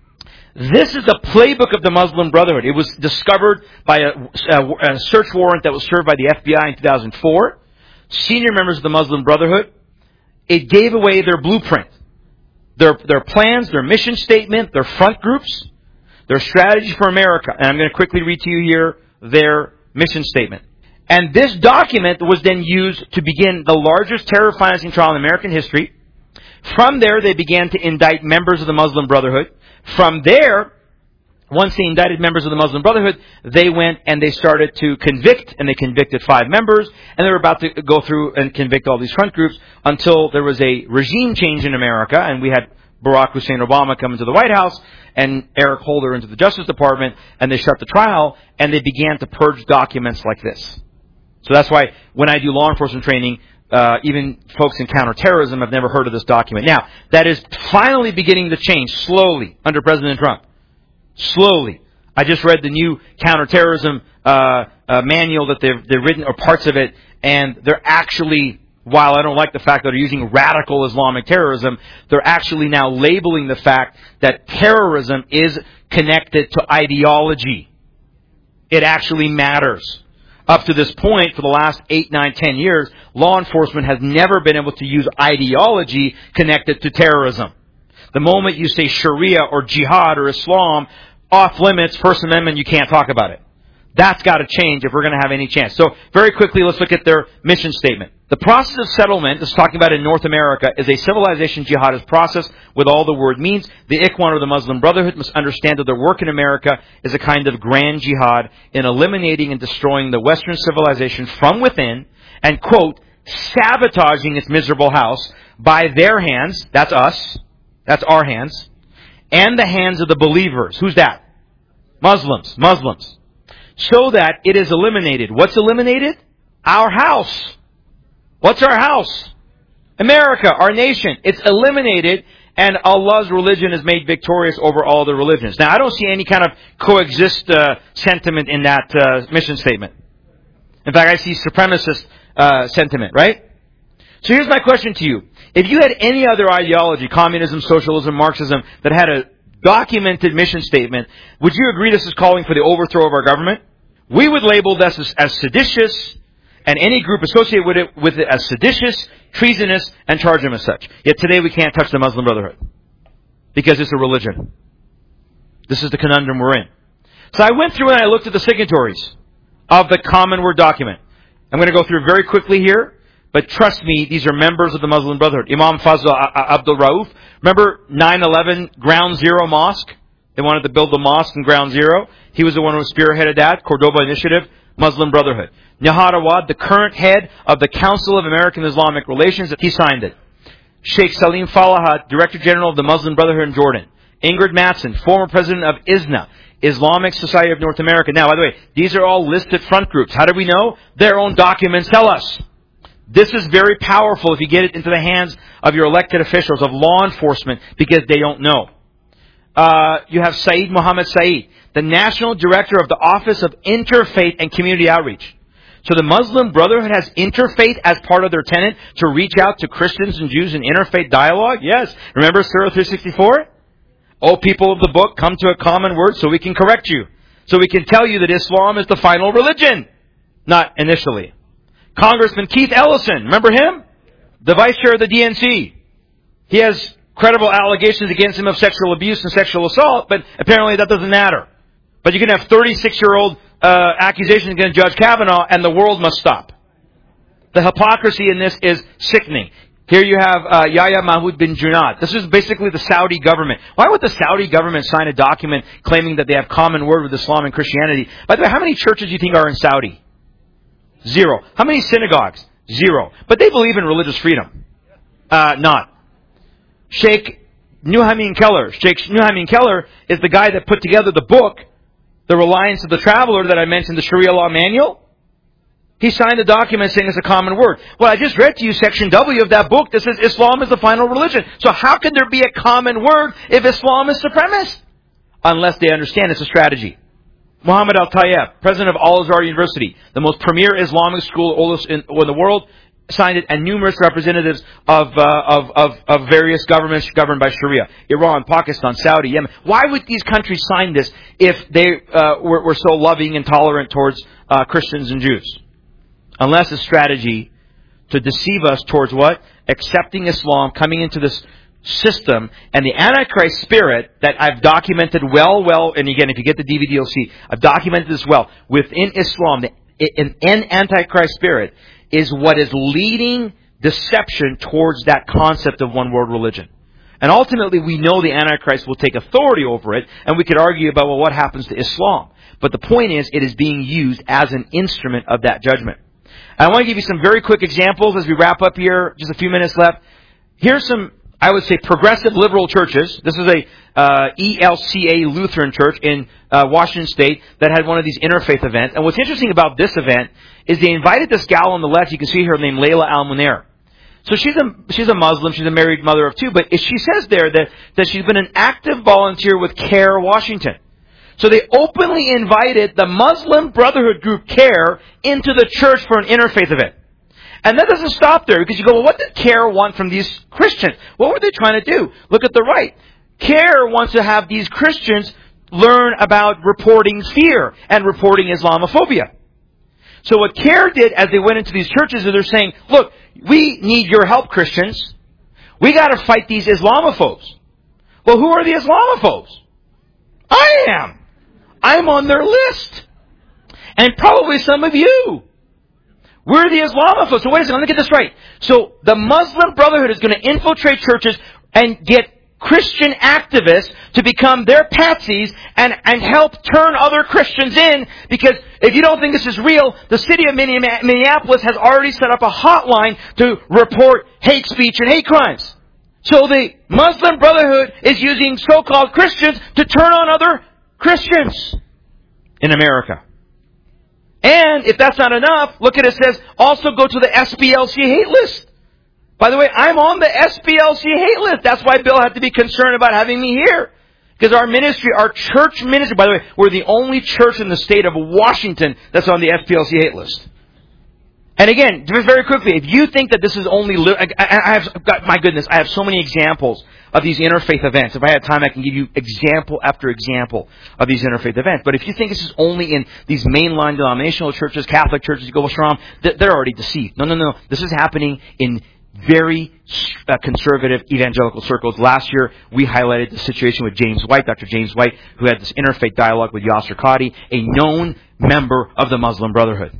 This is the playbook of the Muslim Brotherhood. It was discovered by a, a, a search warrant that was served by the F B I in two thousand four. Senior members of the Muslim Brotherhood. It gave away their blueprint. Their, their plans, their mission statement, their front groups, their strategy for America. And I'm going to quickly read to you here their mission statement. And this document was then used to begin the largest terror financing trial in American history. From there, they began to indict members of the Muslim Brotherhood. From there, once they indicted members of the Muslim Brotherhood, they went and they started to convict, and they convicted five members, and they were about to go through and convict all these front groups until there was a regime change in America, and we had Barack Hussein Obama come into the White House, and Eric Holder into the Justice Department, and they shut the trial, and they began to purge documents like this. So that's why when I do law enforcement training, uh, even folks in counterterrorism have never heard of this document. Now, that is finally beginning to change slowly under President Trump. Slowly. I just read the new counterterrorism uh, uh, manual that they've, they've written, or parts of it, and they're actually, while I don't like the fact that they're using radical Islamic terrorism, they're actually now labeling the fact that terrorism is connected to ideology. It actually matters. Up to this point, for the last eight, nine, ten years, law enforcement has never been able to use ideology connected to terrorism. The moment you say Sharia or Jihad or Islam, off limits, First Amendment, you can't talk about it. That's got to change if we're going to have any chance. So, very quickly, let's look at their mission statement. The process of settlement, this is talking about in North America, is a civilization jihadist process with all the word means. The Ikhwan, or the Muslim Brotherhood, must understand that their work in America is a kind of grand jihad in eliminating and destroying the Western civilization from within and, quote, sabotaging its miserable house by their hands, that's us, that's our hands, and the hands of the believers. Who's that? Muslims. Muslims. So that it is eliminated. What's eliminated? Our house. What's our house? America, our nation. It's eliminated, and Allah's religion is made victorious over all the religions. Now, I don't see any kind of coexist uh, sentiment in that uh, mission statement. In fact, I see supremacist uh, sentiment, right? So here's my question to you. If you had any other ideology, communism, socialism, Marxism, that had a documented mission statement, would you agree this is calling for the overthrow of our government? We would label this as, as seditious, and any group associated with it, with it as seditious, treasonous, and charge them as such. Yet today we can't touch the Muslim Brotherhood because it's a religion. This is the conundrum we're in. So I went through and I looked at the signatories of the Common Word document. I'm going to go through very quickly here. But trust me, these are members of the Muslim Brotherhood. Imam Fazl Abdul Rauf. Remember nine eleven Ground Zero Mosque? They wanted to build the mosque in Ground Zero. He was the one who spearheaded that. Cordoba Initiative, Muslim Brotherhood. Nihad Awad, the current head of the Council of American Islamic Relations, he signed it. Sheikh Salim Falahat, Director General of the Muslim Brotherhood in Jordan. Ingrid Mattson, former president of I S N A, Islamic Society of North America. Now, by the way, these are all listed front groups. How do we know? Their own documents tell us. This is very powerful if you get it into the hands of your elected officials, of law enforcement, because they don't know. Uh, you have Saeed Muhammad Saeed, the National Director of the Office of Interfaith and Community Outreach. So the Muslim Brotherhood has interfaith as part of their tenet to reach out to Christians and Jews in interfaith dialogue? Yes. Remember Surah three sixty-four? O people of the book, come to a common word so we can correct you. So we can tell you that Islam is the final religion. Not initially. Congressman Keith Ellison, remember him? The vice chair of the D N C. He has credible allegations against him of sexual abuse and sexual assault, but apparently that doesn't matter. But you can have thirty-six-year-old uh, accusations against Judge Kavanaugh, and the world must stop. The hypocrisy in this is sickening. Here you have uh, Yahya Mahmoud bin Junad. This is basically the Saudi government. Why would the Saudi government sign a document claiming that they have common word with Islam and Christianity? By the way, how many churches do you think are in Saudi? Zero. How many synagogues? Zero. But they believe in religious freedom. Uh, not. Sheikh Nuhaimin Keller. Sheikh Nuhaimin Keller is the guy that put together the book, The Reliance of the Traveler, that I mentioned, the Sharia Law Manual. He signed a document saying it's a common word. Well, I just read to you section W of that book that says Islam is the final religion. So how can there be a common word if Islam is supremacist? Unless they understand it's a strategy. Muhammad Al-Tayyab, president of Al-Azhar University, the most premier Islamic school in the world, signed it, and numerous representatives of, uh, of, of, of various governments governed by Sharia. Iran, Pakistan, Saudi, Yemen. Why would these countries sign this if they uh, were, were so loving and tolerant towards uh, Christians and Jews? Unless a strategy to deceive us towards what? Accepting Islam, coming into this system, and the Antichrist spirit that I've documented well, well, and again, if you get the D V D, you'll see, I've documented this well. Within Islam, the, an, an Antichrist spirit is what is leading deception towards that concept of one world religion. And ultimately, we know the Antichrist will take authority over it, and we could argue about, well, what happens to Islam? But the point is, it is being used as an instrument of that judgment. I want to give you some very quick examples as we wrap up here, just a few minutes left. Here's some I would say, progressive liberal churches. This is a uh, E L C A Lutheran church in uh, Washington State that had one of these interfaith events. And what's interesting about this event is they invited this gal on the left, you can see her named Layla Al-Munir. So she's a she's a Muslim, she's a married mother of two, but she says there that, that she's been an active volunteer with CARE Washington. So they openly invited the Muslim Brotherhood group CARE into the church for an interfaith event. And that doesn't stop there, because you go, well, what did CARE want from these Christians? What were they trying to do? Look at the right. CARE wants to have these Christians learn about reporting fear and reporting Islamophobia. So what CARE did as they went into these churches is they're saying, look, we need your help, Christians. We got to fight these Islamophobes. Well, who are the Islamophobes? I am. I'm on their list. And probably some of you. We're the Islamophobes. So wait a second, let me get this right. So the Muslim Brotherhood is going to infiltrate churches and get Christian activists to become their patsies and, and help turn other Christians in, because if you don't think this is real, the city of Minneapolis has already set up a hotline to report hate speech and hate crimes. So the Muslim Brotherhood is using so-called Christians to turn on other Christians in America. And if that's not enough, look at it, it says, also go to the S B L C hate list. By the way, I'm on the S B L C hate list. That's why Bill had to be concerned about having me here. Because our ministry, our church ministry, by the way, we're the only church in the state of Washington that's on the S B L C hate list. And again, just very quickly, if you think that this is only, li- I, I have got, my goodness, I have so many examples of these interfaith events. If I had time, I can give you example after example of these interfaith events. But if you think this is only in these mainline denominational churches, Catholic churches, you go, well, Shram, they're already deceived. No, no, no. This is happening in very uh, conservative evangelical circles. Last year, we highlighted the situation with James White, Doctor James White, who had this interfaith dialogue with Yasser Qadhi, a known member of the Muslim Brotherhood.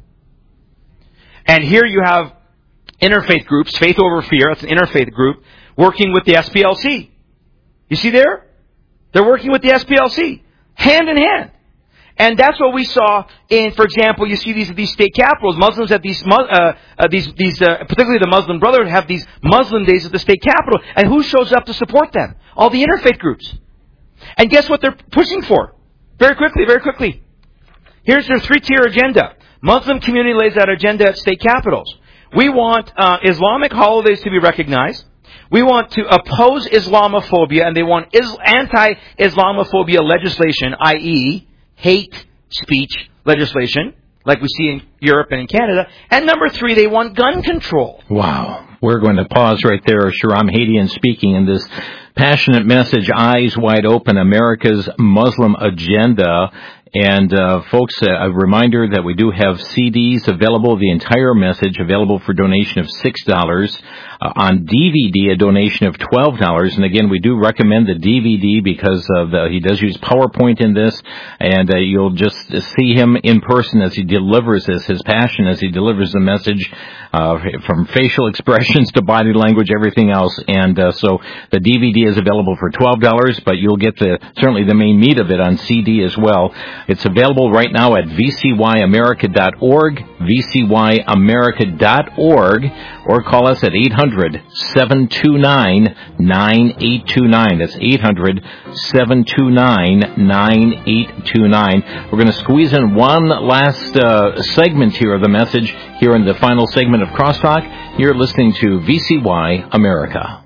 And here you have interfaith groups, Faith Over Fear, that's an interfaith group, working with the S B L C. You see there? They're working with the S B L C, hand in hand. And that's what we saw in, for example, you see these these state capitals. Muslims have these, uh, uh, these, these, uh, particularly the Muslim Brotherhood, have these Muslim days at the state capital. And who shows up to support them? All the interfaith groups. And guess what they're pushing for? Very quickly, very quickly. Here's their three-tier agenda. Muslim community lays out agenda at state capitals. We want uh, Islamic holidays to be recognized. We want to oppose Islamophobia, and they want is- anti-Islamophobia legislation, that is, hate speech legislation, like we see in Europe and in Canada. And number three, they want gun control. Wow. We're going to pause right there. Shahram Hadian speaking in this passionate message, Eyes Wide Open, America's Muslim Agenda. And, uh, folks, uh, a reminder that we do have C Ds available, the entire message available for donation of six dollars. Uh, on D V D, a donation of twelve dollars. And again, we do recommend the D V D because of the, he does use PowerPoint in this. And uh, you'll just see him in person as he delivers this, his passion as he delivers the message, uh, from facial expressions to body language, everything else. And uh, so the D V D is available for twelve dollars, but you'll get the certainly the main meat of it on C D as well. It's available right now at v c y america dot org, v c y america dot org, or call us at eight hundred, seven two nine, nine eight two nine. That's eight hundred, seven two nine, nine eight two nine. We're going to squeeze in one last uh, segment here of the message here in the final segment of Crosstalk. You're listening to V C Y America.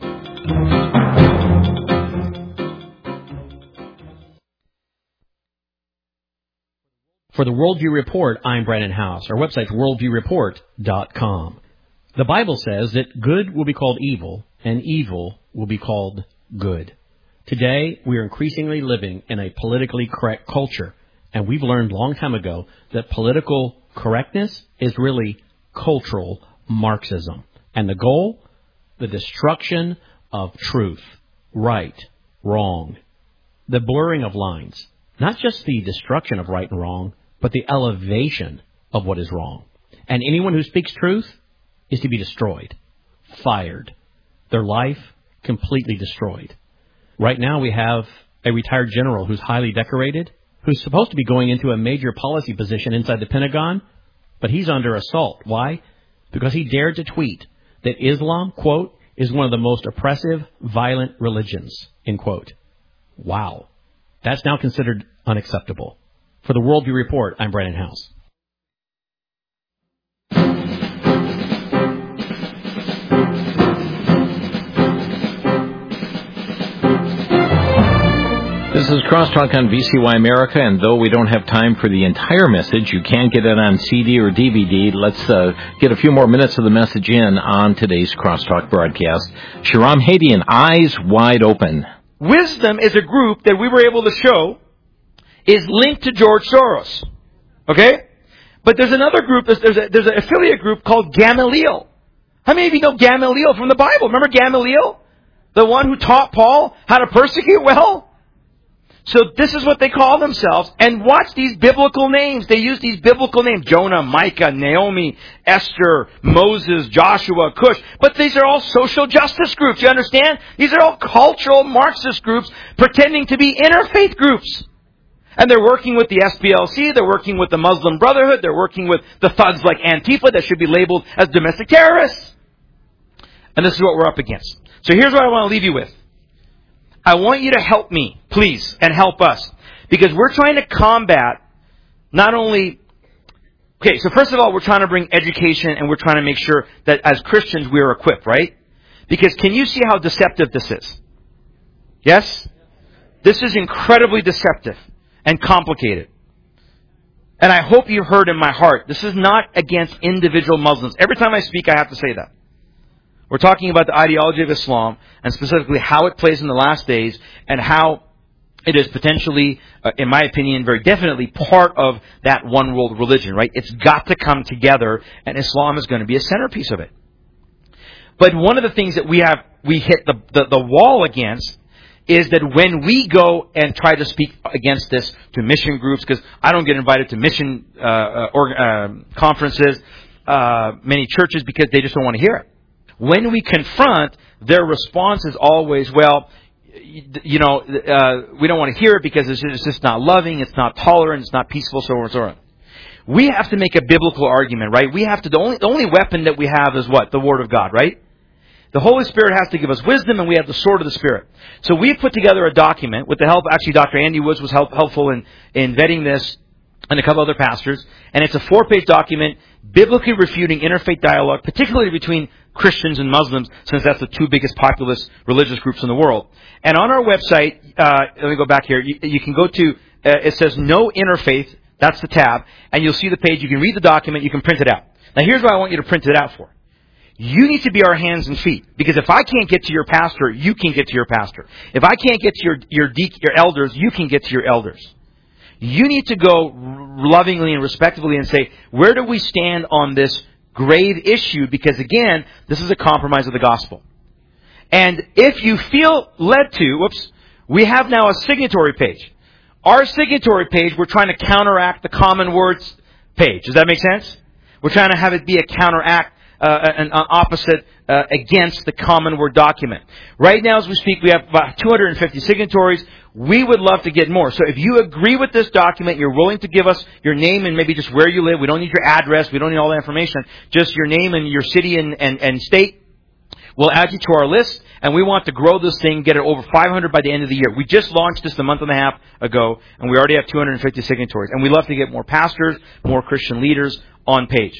For the Worldview Report, I'm Brandon House. Our website's worldview report dot com. The Bible says that good will be called evil, and evil will be called good. Today, we are increasingly living in a politically correct culture, and we've learned a long time ago that political correctness is really cultural Marxism. And the goal? The destruction of truth, right, wrong, the blurring of lines. Not just the destruction of right and wrong, but the elevation of what is wrong. And anyone who speaks truth is to be destroyed, fired, their life completely destroyed. Right now we have a retired general who's highly decorated, who's supposed to be going into a major policy position inside the Pentagon, but he's under assault. Why? Because he dared to tweet that Islam, quote, is one of the most oppressive, violent religions, end quote. Wow. That's now considered unacceptable. For the Worldview Report, I'm Brandon House. This is Crosstalk on V C Y America, and though we don't have time for the entire message, you can get it on C D or D V D. Let's uh, get a few more minutes of the message in on today's Crosstalk broadcast. Shahram Hadian, Eyes Wide Open. Wisdom is a group that we were able to show is linked to George Soros. Okay? But there's another group, there's, there's, a, there's an affiliate group called Gamaliel. How many of you know Gamaliel from the Bible? Remember Gamaliel? The one who taught Paul how to persecute? Well, so this is what they call themselves. And watch these biblical names. They use these biblical names. Jonah, Micah, Naomi, Esther, Moses, Joshua, Cush. But these are all social justice groups. You understand? These are all cultural Marxist groups pretending to be interfaith groups. And they're working with the S P L C. They're working with the Muslim Brotherhood. They're working with the thugs like Antifa that should be labeled as domestic terrorists. And this is what we're up against. So here's what I want to leave you with. I want you to help me, please, and help us. Because we're trying to combat not only... Okay, so first of all, we're trying to bring education and we're trying to make sure that as Christians we are equipped, right? Because can you see how deceptive this is? Yes? This is incredibly deceptive and complicated. And I hope you heard in my heart, this is not against individual Muslims. Every time I speak, I have to say that. We're talking about the ideology of Islam and specifically how it plays in the last days and how it is potentially, uh, in my opinion, very definitely part of that one world religion, right? It's got to come together and Islam is going to be a centerpiece of it. But one of the things that we have, we hit the, the, the wall against is that when we go and try to speak against this to mission groups, because I don't get invited to mission uh, uh, or, uh, conferences, uh, many churches, because they just don't want to hear it. When we confront, their response is always, well, you know, uh, we don't want to hear it because it's just, it's just not loving, it's not tolerant, it's not peaceful, so on and so on. We have to make a biblical argument, right? We have to, the only, the only weapon that we have is what? The Word of God, right? The Holy Spirit has to give us wisdom, and we have the sword of the Spirit. So we've put together a document with the help, actually Doctor Andy Woods was help, helpful in, in vetting this, and a couple other pastors. And it's a four-page document, biblically refuting interfaith dialogue, particularly between Christians and Muslims, since that's the two biggest populist religious groups in the world. And on our website, uh, let me go back here, you, you can go to, uh, it says No Interfaith, that's the tab, and you'll see the page, you can read the document, you can print it out. Now here's what I want you to print it out for. You need to be our hands and feet. Because if I can't get to your pastor, you can get to your pastor. If I can't get to your, your, de- your elders, you can get to your elders. You need to go lovingly and respectfully and say, where do we stand on this grave issue? Because again, this is a compromise of the gospel. And if you feel led to, whoops, we have now a signatory page. Our signatory page, we're trying to counteract the common words page. Does that make sense? We're trying to have it be a counteract, uh, an opposite uh, against the common word document. Right now, as we speak, we have about two hundred fifty signatories. We would love to get more. So if you agree with this document, you're willing to give us your name and maybe just where you live. We don't need your address. We don't need all that information. Just your name and your city and, and, and state. We'll add you to our list, and we want to grow this thing, get it over five hundred by the end of the year. We just launched this a month and a half ago, and we already have two hundred fifty signatories. And we love to get more pastors, more Christian leaders on page.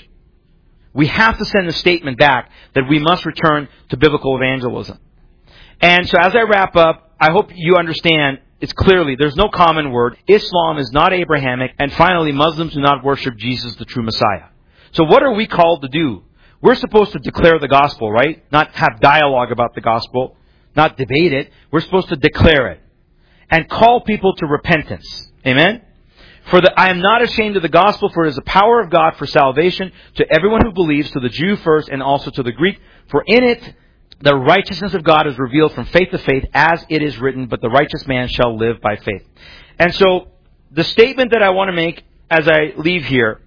We have to send a statement back that we must return to biblical evangelism. And so as I wrap up, I hope you understand, it's clearly, there's no common word. Islam is not Abrahamic. And finally, Muslims do not worship Jesus, the true Messiah. So what are we called to do? We're supposed to declare the gospel, right? Not have dialogue about the gospel, not debate it. We're supposed to declare it and call people to repentance. Amen? For the, I am not ashamed of the gospel, for it is the power of God for salvation to everyone who believes, to the Jew first and also to the Greek. For in it, the righteousness of God is revealed from faith to faith, as it is written, but the righteous man shall live by faith. And so, the statement that I want to make as I leave here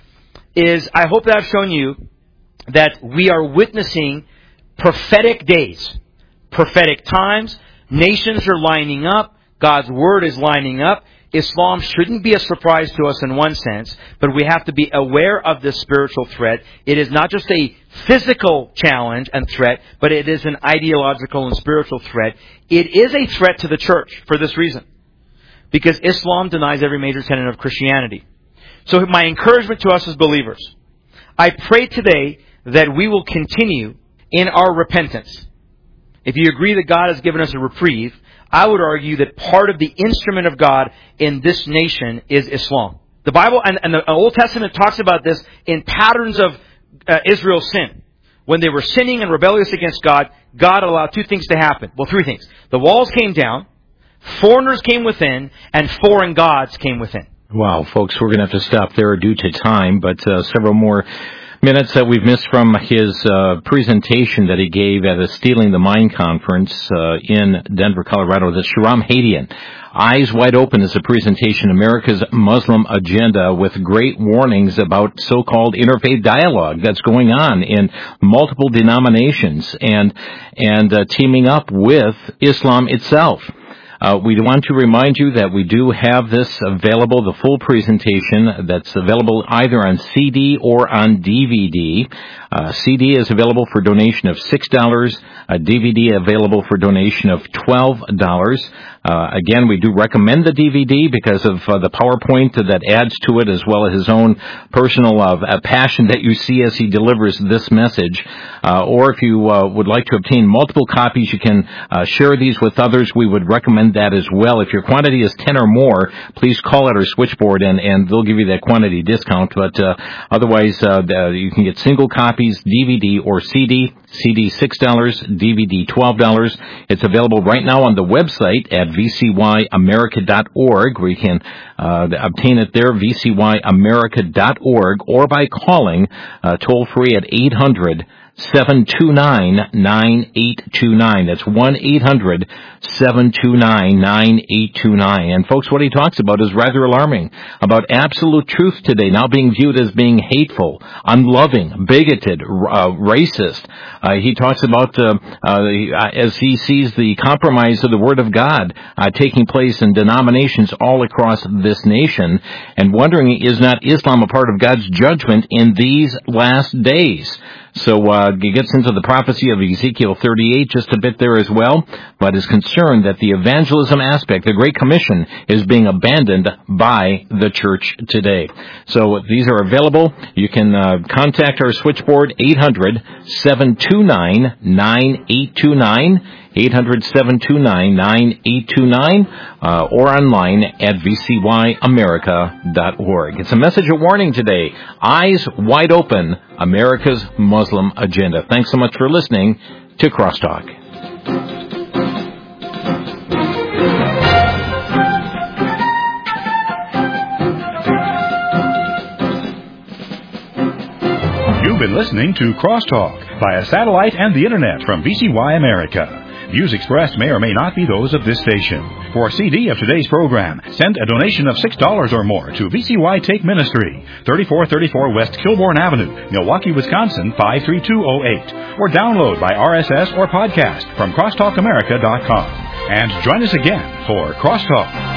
is, I hope that I've shown you that we are witnessing prophetic days, prophetic times. Nations are lining up. God's Word is lining up. Islam shouldn't be a surprise to us in one sense, but we have to be aware of this spiritual threat. It is not just a physical challenge and threat, but it is an ideological and spiritual threat. It is a threat to the church for this reason, because Islam denies every major tenet of Christianity. So my encouragement to us as believers, I pray today that we will continue in our repentance. If you agree that God has given us a reprieve, I would argue that part of the instrument of God in this nation is Islam. The Bible and, and the Old Testament talks about this in patterns of uh, Israel's sin. When they were sinning and rebellious against God, God allowed two things to happen. Well, three things. The walls came down, foreigners came within, and foreign gods came within. Wow, folks, we're going to have to stop there due to time, but uh, several more minutes that we've missed from his uh, presentation that he gave at a Stealing the Mind conference uh, in Denver, Colorado. The Shahram Hadian, Eyes Wide Open, is a presentation, America's Muslim Agenda, with great warnings about so-called interfaith dialogue that's going on in multiple denominations and and uh, teaming up with Islam itself. Uh, we want to remind you that we do have this available, the full presentation that's available either on C D or on D V D. Uh, C D is available for donation of six dollars, a D V D available for donation of twelve dollars. Uh, again, we do recommend the D V D because of uh, the PowerPoint that adds to it, as well as his own personal uh, passion that you see as he delivers this message. Uh, or if you uh, would like to obtain multiple copies, you can uh, share these with others. We would recommend that as well. If your quantity is ten or more, please call at our switchboard and, and they'll give you that quantity discount. But uh, otherwise, uh, you can get single copies, D V D or C D. C D six dollars, D V D twelve dollars. It's available right now on the website at v c y america dot org, where you can uh, obtain it there, v c y america dot org, or by calling uh, toll-free at eight hundred, seven two nine, nine eight two nine. That's one eight hundred, seven two nine, nine eight two nine. And folks, what he talks about is rather alarming, about absolute truth today now being viewed as being hateful, unloving, bigoted, uh, racist. Uh, he talks about, uh, uh, as he sees the compromise of the Word of God uh, taking place in denominations all across this nation, and wondering, is not Islam a part of God's judgment in these last days? So uh, he gets into the prophecy of Ezekiel thirty-eight just a bit there as well, but is concerned that the evangelism aspect, the Great Commission, is being abandoned by the church today. So these are available. You can uh, contact our switchboard, eight hundred, seven two nine, nine eight two nine, eight hundred, seven two nine, nine eight two nine, uh, or online at v c y america dot org. It's a message of warning today. Eyes Wide Open, America's Muslim Agenda. Thanks so much for listening to Crosstalk. You've been listening to Crosstalk via satellite and the Internet from V C Y America. Views expressed may or may not be those of this station. For a C D of today's program, send a donation of six dollars or more to V C Y Take Ministry, thirty-four thirty-four West Kilbourne Avenue, Milwaukee, Wisconsin, five three two oh eight. Or download by R S S or podcast from crosstalk america dot com. And join us again for Crosstalk.